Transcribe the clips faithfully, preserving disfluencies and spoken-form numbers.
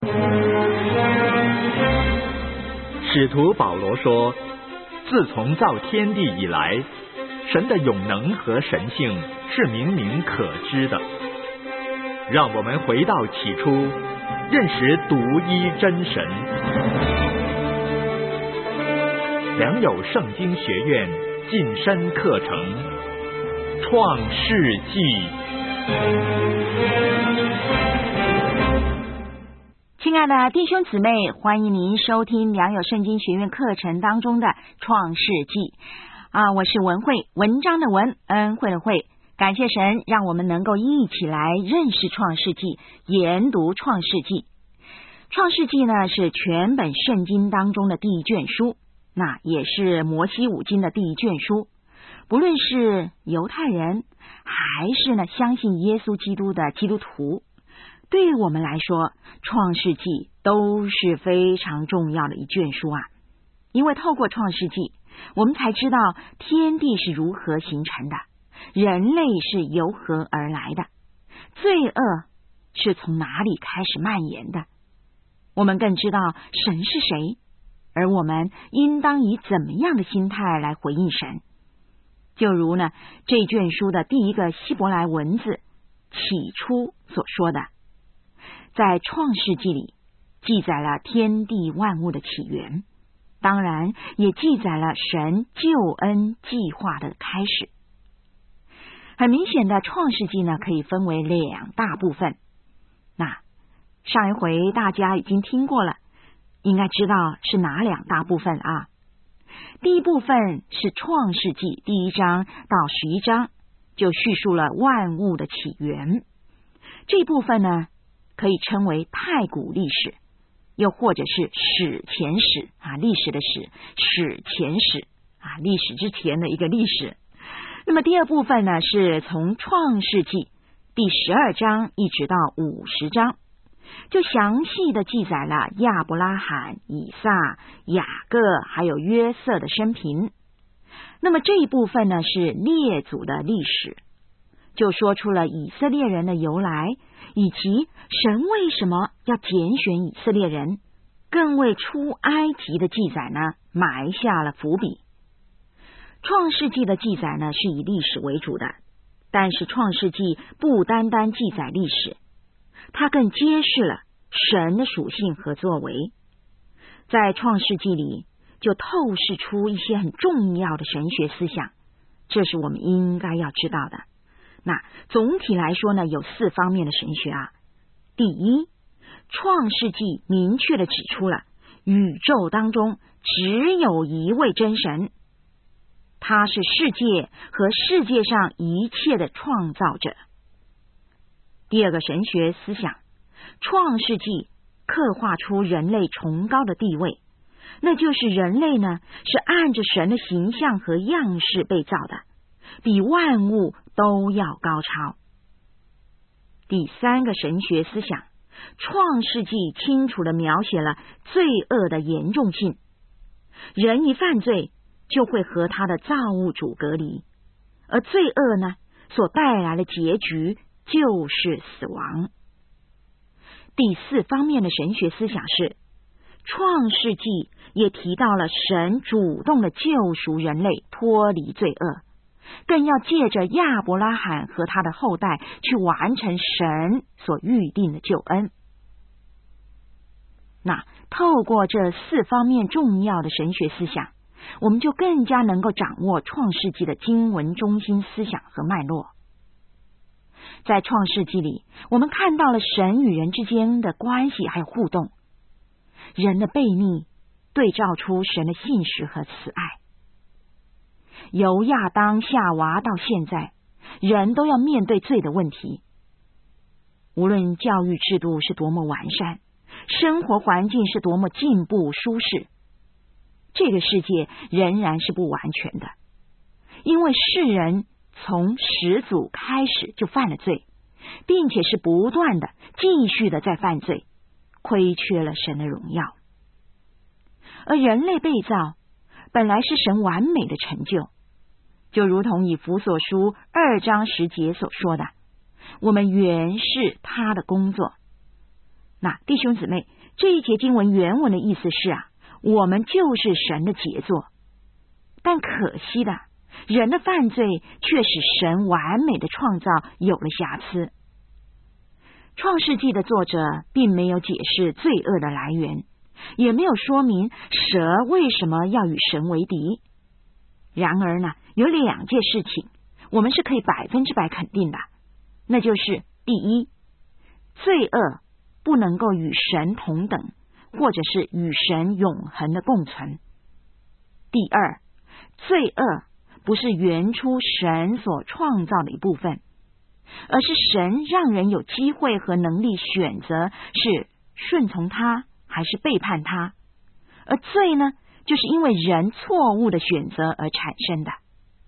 使徒保罗说，自从造天地以来，神的永能和神性是明明可知的。让我们回到起初，认识独一真神。良友圣经学院晋升课程《创世纪》。 亲爱的弟兄姊妹，欢迎您收听良友圣经学院课程当中的《创世纪》啊，我是文慧，文章的文，恩惠的惠。感谢神，让我们能够一起来认识《创世纪》，研读《创世纪》。《创世纪》呢是全本圣经当中的第一卷书，那也是摩西五经的第一卷书。不论是犹太人，还是呢相信耶稣基督的基督徒，对于我们来说，《创世纪》都是非常重要的一卷书啊。因为透过《创世纪》，我们才知道天地是如何形成的，人类是由何而来的，罪恶是从哪里开始蔓延的。我们更知道神是谁，而我们应当以怎么样的心态来回应神。就如呢这卷书的第一个希伯来文字起初所说的，在创世纪里记载了天地万物的起源，当然也记载了神救恩计划的开始。很明显的，创世纪呢可以分为两大部分。那上一回大家已经听过了，应该知道是哪两大部分啊？第一部分是创世纪第一章到十一章，就叙述了万物的起源。这部分呢可以称为太古历史，又或者是史前史啊，历史的史，史前史啊，历史之前的一个历史。那么第二部分呢是从创世纪第十二章一直到五十章，就详细的记载了亚伯拉罕、以撒、雅各还有约瑟的生平。那么这一部分呢是列祖的历史，就说出了以色列人的由来，以及神为什么要拣选以色列人，更为出埃及的记载呢埋下了伏笔。创世纪的记载呢是以历史为主的，但是创世纪不单单记载历史，它更揭示了神的属性和作为。在创世纪里就透视出一些很重要的神学思想，这是我们应该要知道的。那总体来说呢有四方面的神学啊。第一，创世纪明确的指出了宇宙当中只有一位真神，他是世界和世界上一切的创造者。第二个神学思想，创世纪刻画出人类崇高的地位，那就是人类呢是按着神的形象和样式被造的，比万物都要高超。第三个神学思想，创世纪清楚地描写了罪恶的严重性，人一犯罪就会和他的造物主隔离，而罪恶呢所带来的结局就是死亡。第四方面的神学思想是，创世纪也提到了神主动的救赎人类脱离罪恶，更要借着亚伯拉罕和他的后代去完成神所预定的救恩。那透过这四方面重要的神学思想，我们就更加能够掌握创世纪的经文中心思想和脉络。在创世纪里，我们看到了神与人之间的关系还有互动，人的悖逆对照出神的信实和慈爱。由亚当夏娃到现在，人都要面对罪的问题。无论教育制度是多么完善，生活环境是多么进步舒适，这个世界仍然是不完全的，因为世人从始祖开始就犯了罪，并且是不断的继续的在犯罪，亏缺了神的荣耀。而人类被造本来是神完美的成就，就如同以弗所书二章十节所说的，我们原是他的工作， 那弟兄姊妹，这一节经文原文的意思是啊，我们就是神的杰作，但可惜的，人的犯罪却使神完美的创造有了瑕疵。创世纪的作者并没有解释罪恶的来源，也没有说明蛇为什么要与神为敌。然而呢，有两件事情我们是可以百分之百肯定的，那就是第一，罪恶不能够与神同等，或者是与神永恒的共存。第二，罪恶不是原初神所创造的一部分，而是神让人有机会和能力选择是顺从他还是背叛他，而罪呢，就是因为人错误的选择而产生的。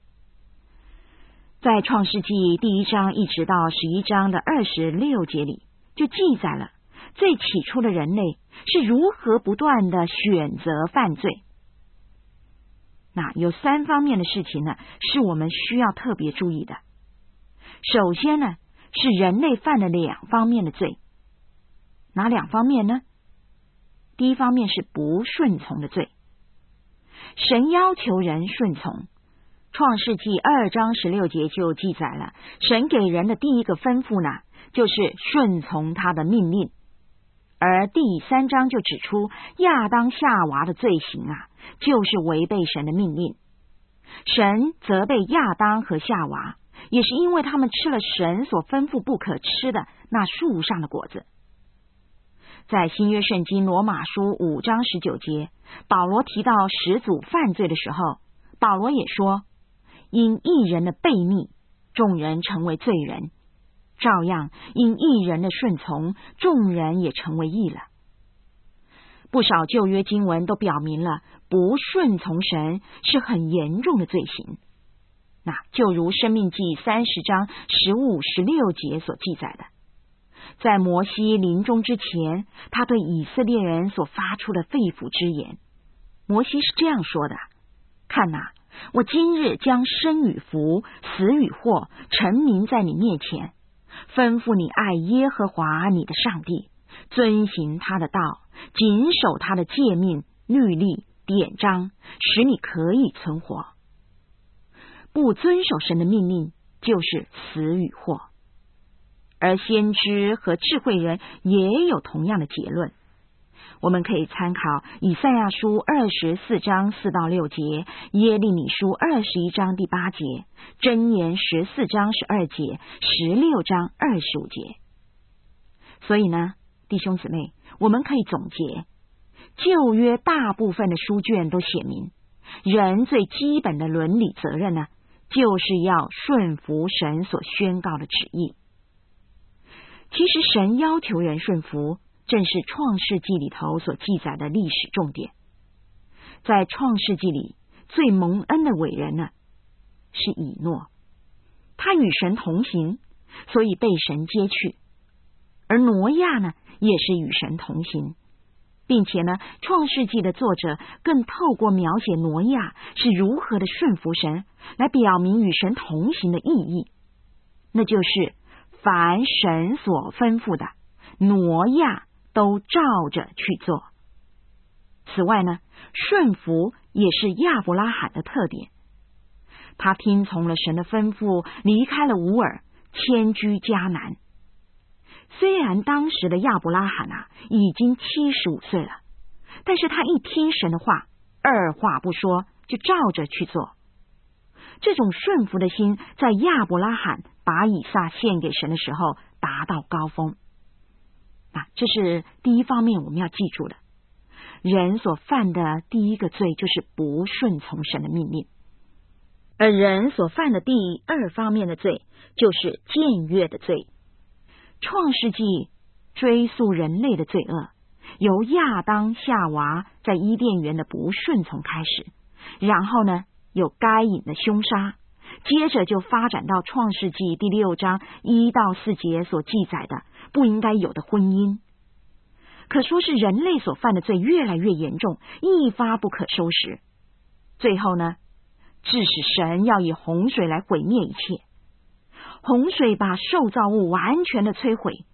在创世纪第一章一直到十一章的二十六节里，就记载了最起初的人类是如何不断的选择犯罪。那有三方面的事情呢，是我们需要特别注意的。首先呢，是人类犯了两方面的罪。哪两方面呢？第一方面是不顺从的罪。神要求人顺从，创世纪二章十六节就记载了，神给人的第一个吩咐呢，就是顺从他的命令。而第三章就指出亚当夏娃的罪行啊，就是违背神的命令。神责备亚当和夏娃，也是因为他们吃了神所吩咐不可吃的那树上的果子。在新约圣经罗马书五章十九节，保罗提到始祖犯罪的时候，保罗也说，因一人的悖逆，众人成为罪人，照样因一人的顺从，众人也成为义了。不少旧约经文都表明了不顺从神是很严重的罪行。那就如申命记三十章十五十六节所记载的，在摩西临终之前，他对以色列人所发出的肺腑之言，摩西是这样说的，看哪，我今日将生与福，死与祸陈明在你面前，吩咐你爱耶和华你的上帝，遵行他的道，谨守他的诫命、律例、典章，使你可以存活。不遵守神的命令，就是死与祸。而先知和智慧人也有同样的结论。我们可以参考以赛亚书二十四章四到六节，耶利米书二十一章第八节，箴言十四章十二节，十六章二十五节。所以呢，弟兄姊妹，我们可以总结，旧约大部分的书卷都写明，人最基本的伦理责任呢，就是要顺服神所宣告的旨意。其实神要求人顺服，正是创世纪里头所记载的历史重点。在创世纪里，最蒙恩的伟人呢，是以诺，他与神同行，所以被神接去。而挪亚呢，也是与神同行，并且呢，创世纪的作者更透过描写挪亚是如何的顺服神，来表明与神同行的意义，那就是凡神所吩咐的，挪亚都照着去做。此外呢，顺服也是亚伯拉罕的特点，他听从了神的吩咐，离开了乌尔，迁居迦南。虽然当时的亚伯拉罕啊已经七十五岁了，但是他一听神的话，二话不说就照着去做。这种顺服的心，在亚伯拉罕把以撒献给神的时候达到高峰。那这是第一方面我们要记住的，人所犯的第一个罪就是不顺从神的命令。而人所犯的第二方面的罪就是僭越的罪。创世纪追溯人类的罪恶，由亚当夏娃在伊甸园的不顺从开始，然后呢有该隐的凶杀，接着就发展到创世纪第六章一到四节所记载的不应该有的婚姻。可说是人类所犯的罪越来越严重，一发不可收拾。最后呢，致使神要以洪水来毁灭一切。洪水把受造物完全的摧毁，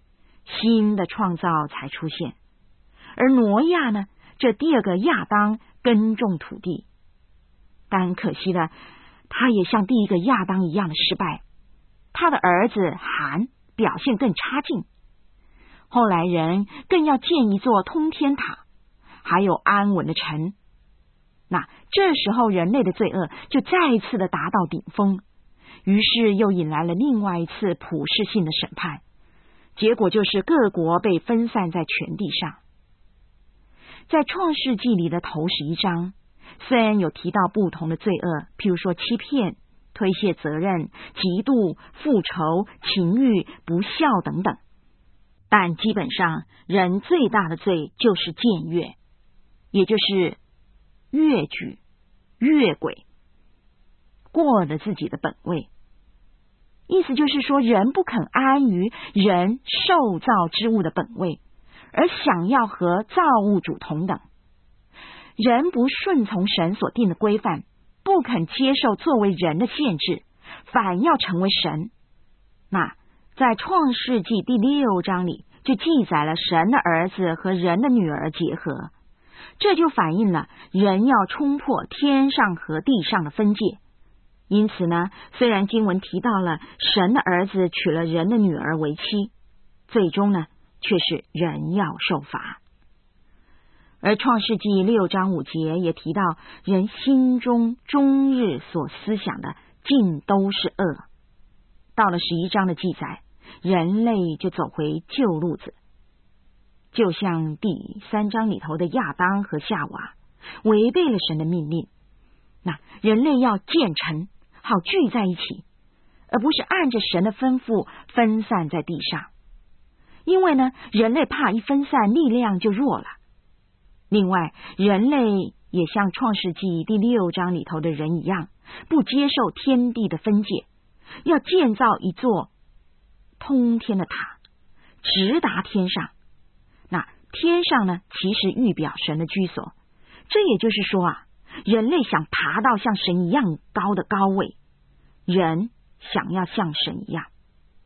新的创造才出现。而挪亚呢，这第二个亚当耕种土地，但可惜的，他也像第一个亚当一样的失败。他的儿子含表现更差劲。后来人更要建一座通天塔，还有安稳的城。那这时候人类的罪恶就再一次的达到顶峰，于是又引来了另外一次普世性的审判，结果就是各国被分散在全地上。在创世纪里的头十一章，虽然有提到不同的罪恶，譬如说欺骗、推卸责任、嫉妒、复仇、情欲、不孝等等，但基本上人最大的罪就是僭越，也就是越矩、越轨，过了自己的本位。意思就是说，人不肯安于人受造之物的本位，而想要和造物主同等。人不顺从神所定的规范，不肯接受作为人的限制，反要成为神。那在创世纪第六章里就记载了神的儿子和人的女儿结合，这就反映了人要冲破天上和地上的分界。因此呢，虽然经文提到了神的儿子娶了人的女儿为妻，最终呢却是人要受罚。而创世纪六章五节也提到，人心中终日所思想的尽都是恶。到了十一章的记载，人类就走回旧路子，就像第三章里头的亚当和夏娃违背了神的命令。那人类要建成，好聚在一起，而不是按着神的吩咐分散在地上。因为呢，人类怕一分散，力量就弱了。另外，人类也像创世纪第六章里头的人一样，不接受天地的分界，要建造一座通天的塔，直达天上。那天上呢，其实预表神的居所。这也就是说啊，人类想爬到像神一样高的高位，人想要像神一样。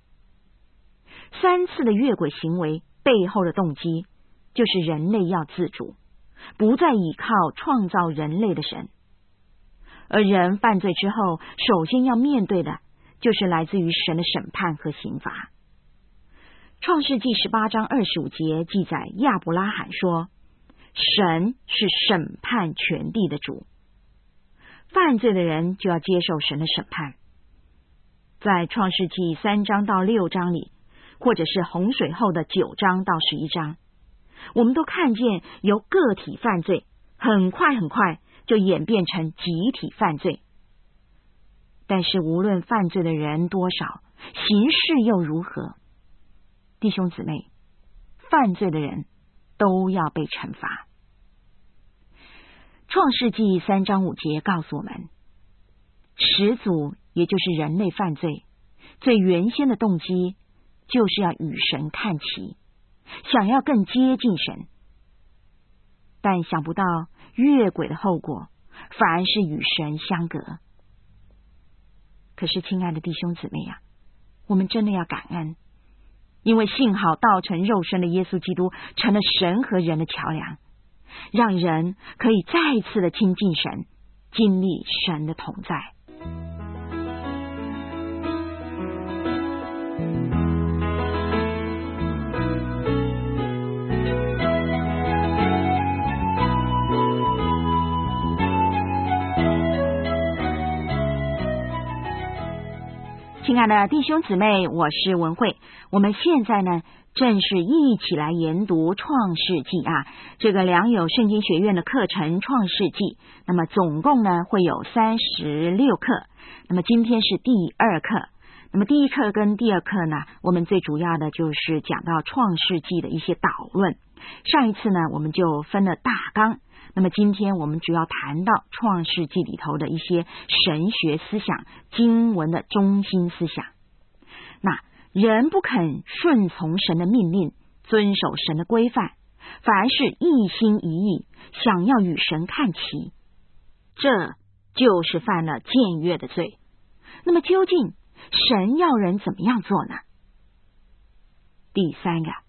三次的越轨行为背后的动机，就是人类要自主，不再依靠创造人类的神。而人犯罪之后，首先要面对的就是来自于神的审判和刑罚。创世纪十八章二十五节记载，亚伯拉罕说，神是审判全地的主，犯罪的人就要接受神的审判。在创世纪三章到六章里，或者是洪水后的九章到十一章，我们都看见由个体犯罪很快很快就演变成集体犯罪。但是无论犯罪的人多少，刑事又如何，弟兄姊妹，犯罪的人都要被惩罚。创世纪三章五节告诉我们，始祖也就是人类犯罪最原先的动机，就是要与神看齐，想要更接近神。但想不到越轨的后果反而是与神相隔。可是亲爱的弟兄姊妹啊，我们真的要感恩，因为幸好道成肉身的耶稣基督成了神和人的桥梁，让人可以再一次的亲近神，经历神的同在。亲爱的弟兄姊妹，我是文慧。我们现在呢，正是一起来研读创世纪啊，这个良友圣经学院的课程创世纪。那么总共呢会有三十六课，那么今天是第二课。那么第一课跟第二课呢，我们最主要的就是讲到创世纪的一些导论。上一次呢，我们就分了大纲。那么今天我们主要谈到创世纪里头的一些神学思想，经文的中心思想。那人不肯顺从神的命令，遵守神的规范，反而是一心一意想要与神看齐，这就是犯了僭越的罪。那么究竟神要人怎么样做呢？第三个，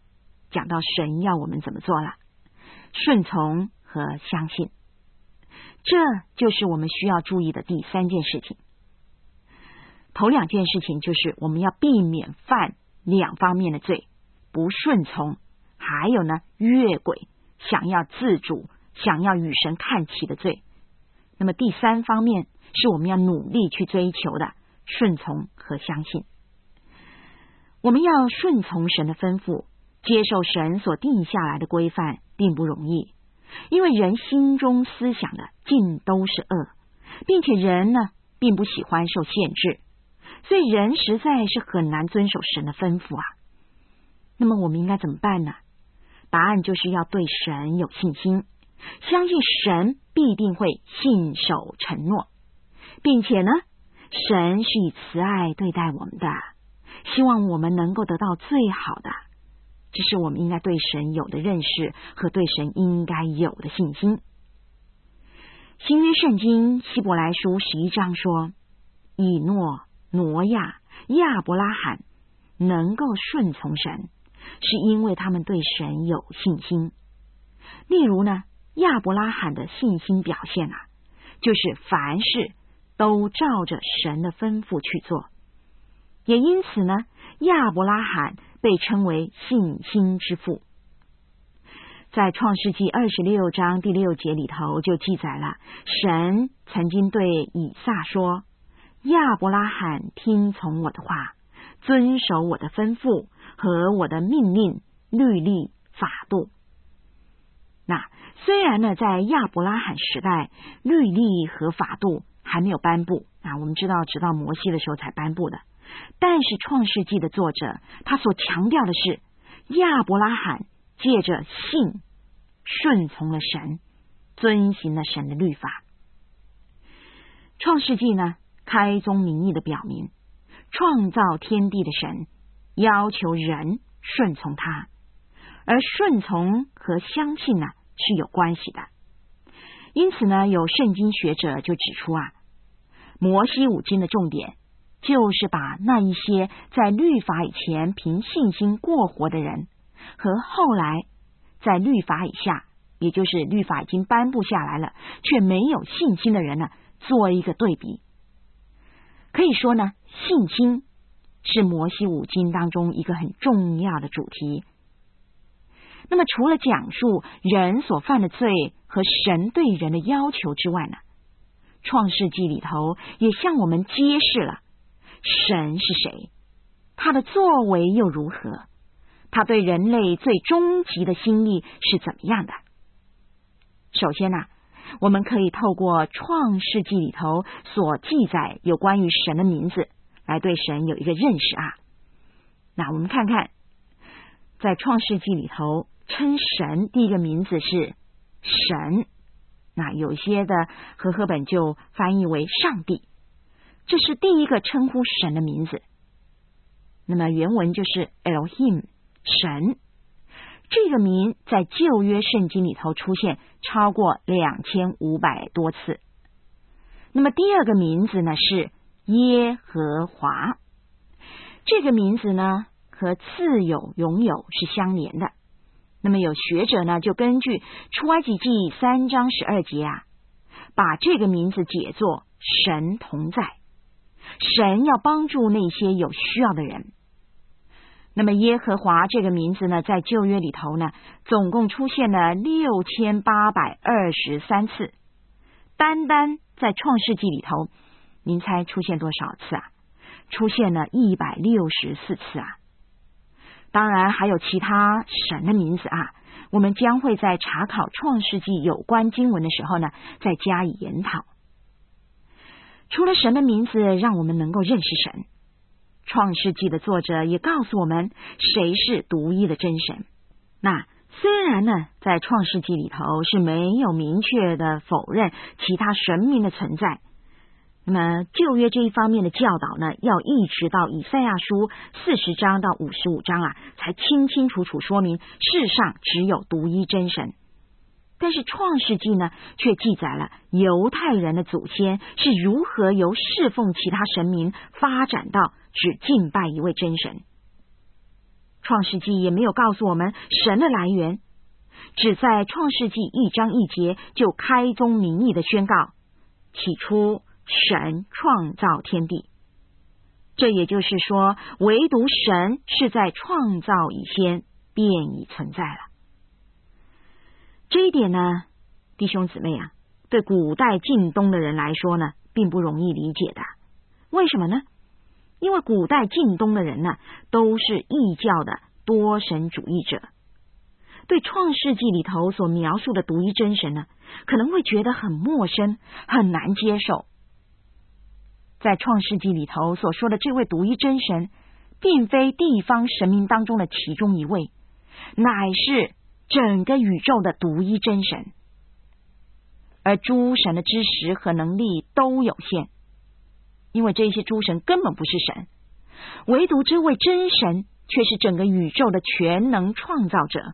讲到神要我们怎么做了，顺从和相信。这就是我们需要注意的第三件事情。头两件事情就是我们要避免犯两方面的罪，不顺从，还有呢越轨，想要自主，想要与神看齐的罪。那么第三方面是我们要努力去追求的，顺从和相信。我们要顺从神的吩咐，接受神所定下来的规范，并不容易，因为人心中思想的尽都是恶，并且人呢并不喜欢受限制，所以人实在是很难遵守神的吩咐啊。那么我们应该怎么办呢？答案就是要对神有信心，相信神必定会信守承诺，并且呢，神是以慈爱对待我们的，希望我们能够得到最好的。这是我们应该对神有的认识和对神应该有的信心。新约圣经希伯来书十一章说，以诺、挪亚、亚伯拉罕能够顺从神，是因为他们对神有信心。例如呢，亚伯拉罕的信心表现啊，就是凡事都照着神的吩咐去做。也因此呢，亚伯拉罕被称为信心之父。在创世纪二十六章第六节里头就记载了，神曾经对以撒说，亚伯拉罕听从我的话，遵守我的吩咐和我的命令、律例、法度。那虽然呢，在亚伯拉罕时代，律例和法度还没有颁布啊，我们知道直到摩西的时候才颁布的，但是创世纪的作者他所强调的是，亚伯拉罕借着信顺从了神，遵行了神的律法。创世纪呢，开宗明义的表明，创造天地的神要求人顺从他，而顺从和相信呢是有关系的。因此呢，有圣经学者就指出啊，摩西五经的重点就是把那一些在律法以前凭信心过活的人，和后来在律法以下，也就是律法已经颁布下来了却没有信心的人呢，做一个对比。可以说呢，信心是摩西五经当中一个很重要的主题。那么除了讲述人所犯的罪和神对人的要求之外呢，创世纪里头也向我们揭示了神是谁，他的作为又如何，他对人类最终极的心意是怎么样的。首先呢、啊，我们可以透过创世纪里头所记载有关于神的名字来对神有一个认识啊。那我们看看，在创世纪里头称神第一个名字是神，那有些的和合本就翻译为上帝，这是第一个称呼神的名字。那么原文就是 Elohim 神，这个名在旧约圣经里头出现超过两千五百多次。那么第二个名字呢是耶和华，这个名字呢和自有永有是相连的。那么有学者呢就根据出埃及记三章十二节啊，把这个名字解作神同在，神要帮助那些有需要的人。那么耶和华这个名字呢，在旧约里头呢，总共出现了六千八百二十三次。单单在创世纪里头，您猜出现多少次啊？出现了一百六十四次啊！当然还有其他神的名字啊，我们将会在查考创世纪有关经文的时候呢，再加以研讨。除了神的名字让我们能够认识神，创世纪的作者也告诉我们谁是独一的真神。那虽然呢，在创世纪里头是没有明确的否认其他神明的存在，那么旧约这一方面的教导呢，要一直到以赛亚书四十章到五十五章啊，才清清楚楚说明世上只有独一真神。但是创世纪呢，却记载了犹太人的祖先是如何由侍奉其他神明发展到只敬拜一位真神。 创世纪也没有告诉我们神的来源，只在创世纪一章一节就开宗明义的宣告，起初神创造天地。这也就是说，唯独神是在创造以先便已存在了。这一点呢，弟兄姊妹啊，对古代近东的人来说呢，并不容易理解的。为什么呢？因为古代近东的人呢，都是异教的多神主义者，对创世纪里头所描述的独一真神呢，可能会觉得很陌生，很难接受。在创世纪里头所说的这位独一真神，并非地方神明当中的其中一位，乃是整个宇宙的独一真神。而诸神的知识和能力都有限，因为这些诸神根本不是神，唯独这位真神却是整个宇宙的全能创造者。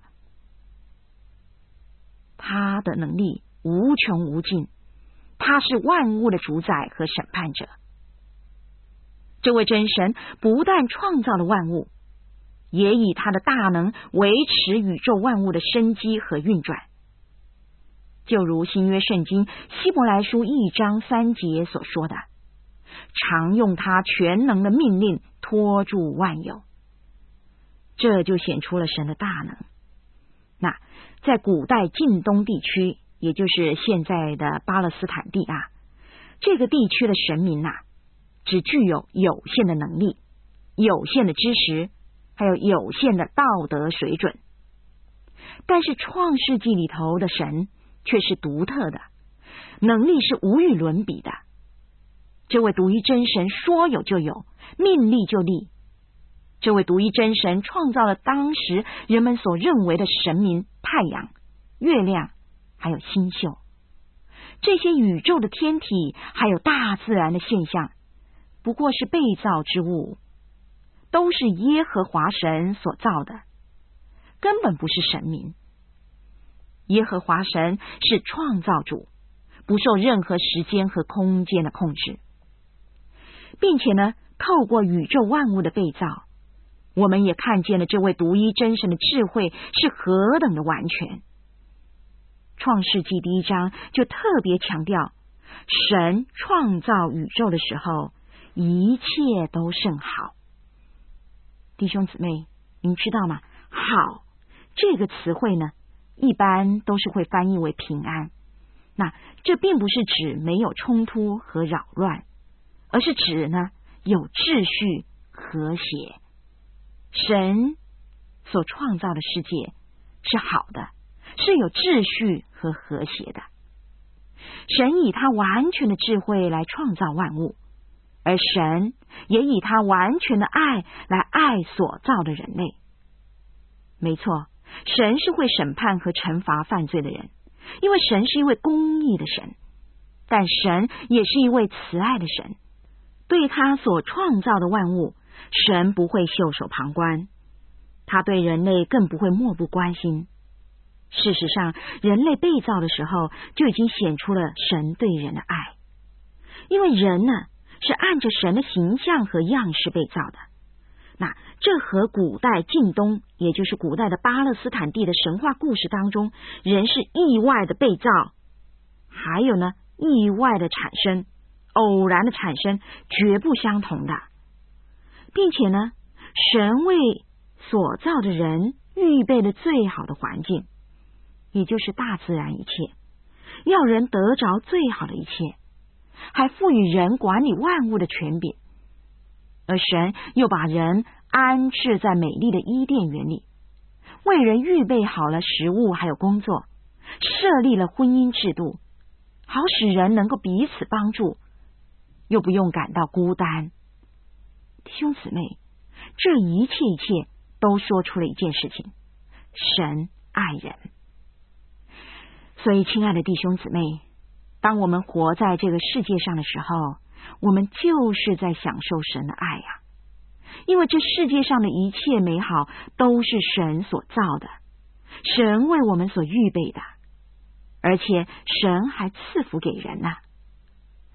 他的能力无穷无尽，他是万物的主宰和审判者。这位真神不但创造了万物，也以他的大能维持宇宙万物的生机和运转。就如新约圣经希伯来书一章三节所说的，常用他全能的命令托住万有。这就显出了神的大能。那在古代近东地区，也就是现在的巴勒斯坦地啊，这个地区的神明啊，只具有有限的能力、有限的知识，还有有限的道德水准。但是创世纪里头的神却是独特的，能力是无与伦比的。这位独一真神说有就有，命立就立。这位独一真神创造了当时人们所认为的神明太阳、月亮还有星宿。这些宇宙的天体还有大自然的现象，不过是被造之物，都是耶和华神所造的，根本不是神明。耶和华神是创造主，不受任何时间和空间的控制，并且呢，透过宇宙万物的被造，我们也看见了这位独一真神的智慧是何等的完全。创世纪第一章就特别强调，神创造宇宙的时候，一切都甚好。弟兄姊妹，您知道吗？好这个词汇呢，一般都是会翻译为平安。那这并不是指没有冲突和扰乱，而是指呢有秩序、和谐。神所创造的世界是好的，是有秩序和和谐的。神以他完全的智慧来创造万物，而神也以他完全的爱来爱所造的人类。没错，神是会审判和惩罚犯罪的人，因为神是一位公义的神，但神也是一位慈爱的神。对他所创造的万物，神不会袖手旁观，他对人类更不会漠不关心。事实上，人类被造的时候就已经显出了神对人的爱，因为人呢是按着神的形象和样式被造的。那这和古代近东，也就是古代的巴勒斯坦地的神话故事当中，人是意外的被造，还有呢意外的产生、偶然的产生，绝不相同的。并且呢，神为所造的人预备了最好的环境，也就是大自然一切，要人得着最好的一切，还赋予人管理万物的权柄。而神又把人安置在美丽的伊甸园里，为人预备好了食物还有工作，设立了婚姻制度，好使人能够彼此帮助，又不用感到孤单。弟兄姊妹，这一切一切都说出了一件事情：神爱人。所以亲爱的弟兄姊妹，当我们活在这个世界上的时候，我们就是在享受神的爱呀、啊，因为这世界上的一切美好都是神所造的，神为我们所预备的，而且神还赐福给人呐、啊。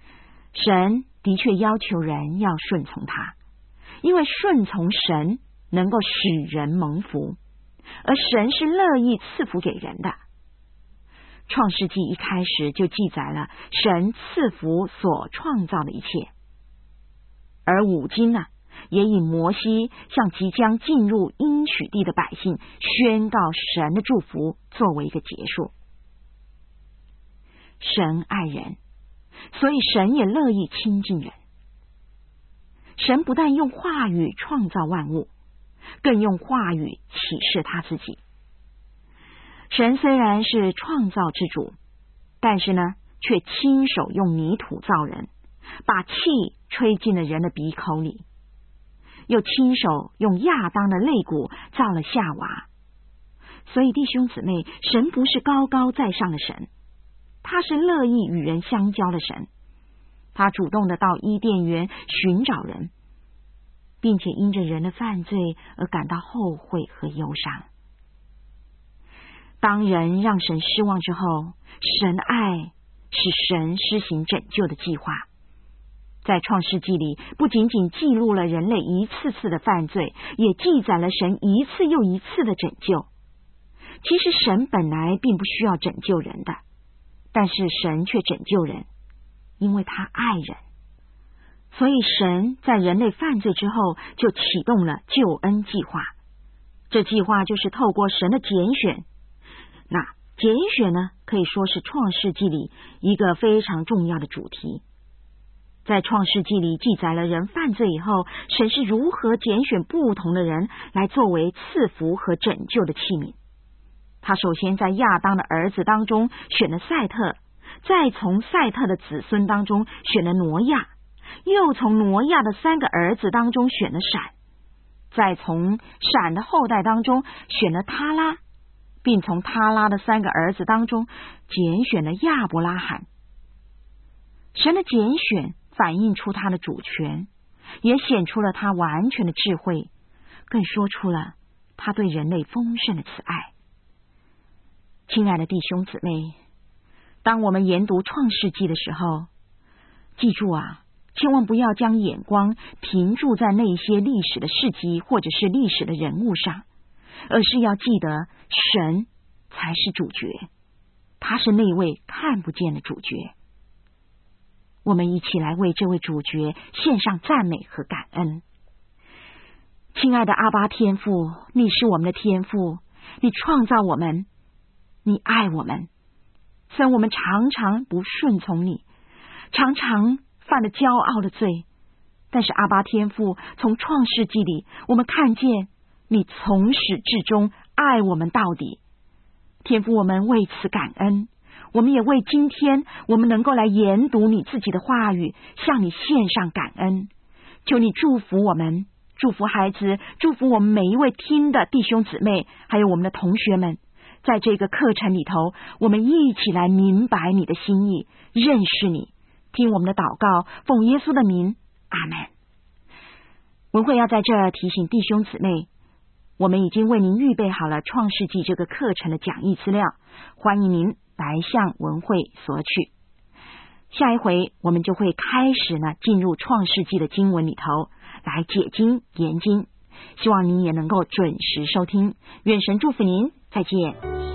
神的确要求人要顺从他，因为顺从神能够使人蒙福，而神是乐意赐福给人的。创世纪一开始就记载了神赐福所创造的一切，而五经呢，也以摩西向即将进入应许地的百姓宣告神的祝福作为一个结束。神爱人，所以神也乐意亲近人。神不但用话语创造万物，更用话语启示他自己。神虽然是创造之主，但是呢，却亲手用泥土造人，把气吹进了人的鼻口里，又亲手用亚当的肋骨造了夏娃。所以弟兄姊妹，神不是高高在上的神，他是乐意与人相交的神。他主动的到伊甸园寻找人，并且因着人的犯罪而感到后悔和忧伤。当人让神失望之后，神的爱是神施行拯救的计划。在创世纪里，不仅仅记录了人类一次次的犯罪，也记载了神一次又一次的拯救。其实神本来并不需要拯救人的，但是神却拯救人，因为他爱人。所以神在人类犯罪之后就启动了救恩计划。这计划就是透过神的拣选。那拣选呢，可以说是创世纪里一个非常重要的主题。在创世纪里记载了人犯罪以后，神是如何拣选不同的人来作为赐福和拯救的器皿。他首先在亚当的儿子当中选了赛特，再从赛特的子孙当中选了挪亚，又从挪亚的三个儿子当中选了闪，再从闪的后代当中选了他拉，并从他拉的三个儿子当中拣选了亚伯拉罕。神的拣选反映出他的主权，也显出了他完全的智慧，更说出了他对人类丰盛的慈爱。亲爱的弟兄姊妹，当我们研读创世纪的时候，记住啊，千万不要将眼光停驻在那些历史的事迹或者是历史的人物上，而是要记得神才是主角，他是那位看不见的主角。我们一起来为这位主角献上赞美和感恩。亲爱的阿爸天父，你是我们的天父，你创造我们，你爱我们。虽然我们常常不顺从你，常常犯了骄傲的罪，但是阿爸天父，从创世纪里我们看见你从始至终爱我们到底。天父，我们为此感恩，我们也为今天我们能够来研读你自己的话语向你献上感恩。求你祝福我们，祝福孩子，祝福我们每一位听的弟兄姊妹，还有我们的同学们。在这个课程里头，我们一起来明白你的心意，认识你。听我们的祷告，奉耶稣的名，阿们。文慧要在这儿提醒弟兄姊妹，我们已经为您预备好了创世纪这个课程的讲义资料，欢迎您来向文慧索取。下一回我们就会开始呢进入创世纪的经文里头来解经研经，希望您也能够准时收听。愿神祝福您，再见。